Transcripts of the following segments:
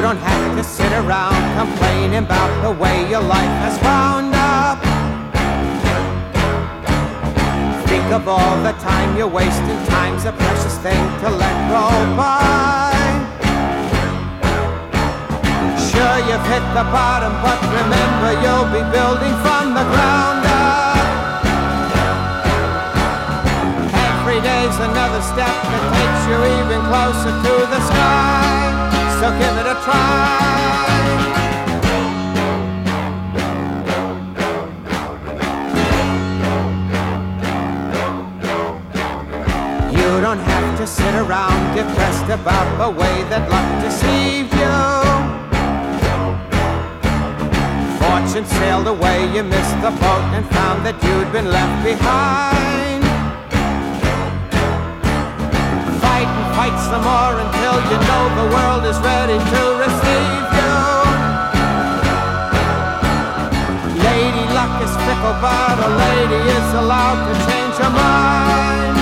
don't have to sit around complaining about the way your life has wound up. Think of all the time you're wasting. Time's a precious thing to let go by. Sure, you've hit the bottom, but remember you'll be building from the ground up. Every day's another step that takes you even closer to the sky. So give it a try. You don't have to sit around depressed about the way that luck deceived you. Fortune sailed away, you missed the boat and found that you'd been left behind. Fight and fight some more until you know the world is ready to receive you. Lady luck is fickle, but a lady is allowed to change her mind.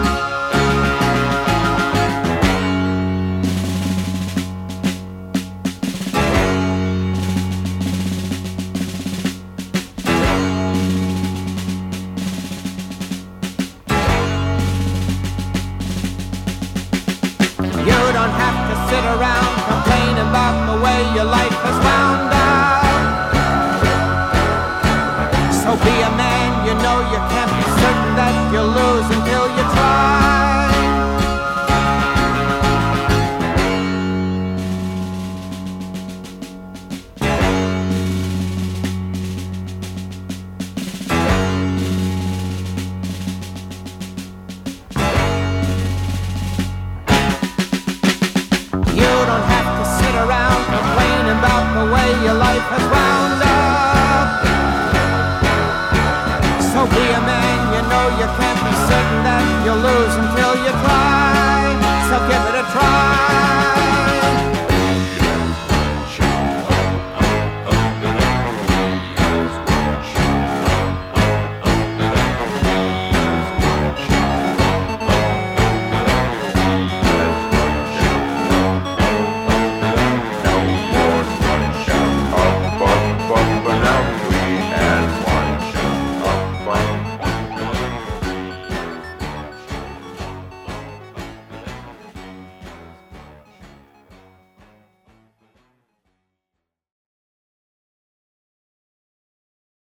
You don't have to sit around complaining about the way your life has wound up. So be a man, you know you can't be certain that you'll lose until you try. You don't have to sit around complaining about the way your life has run.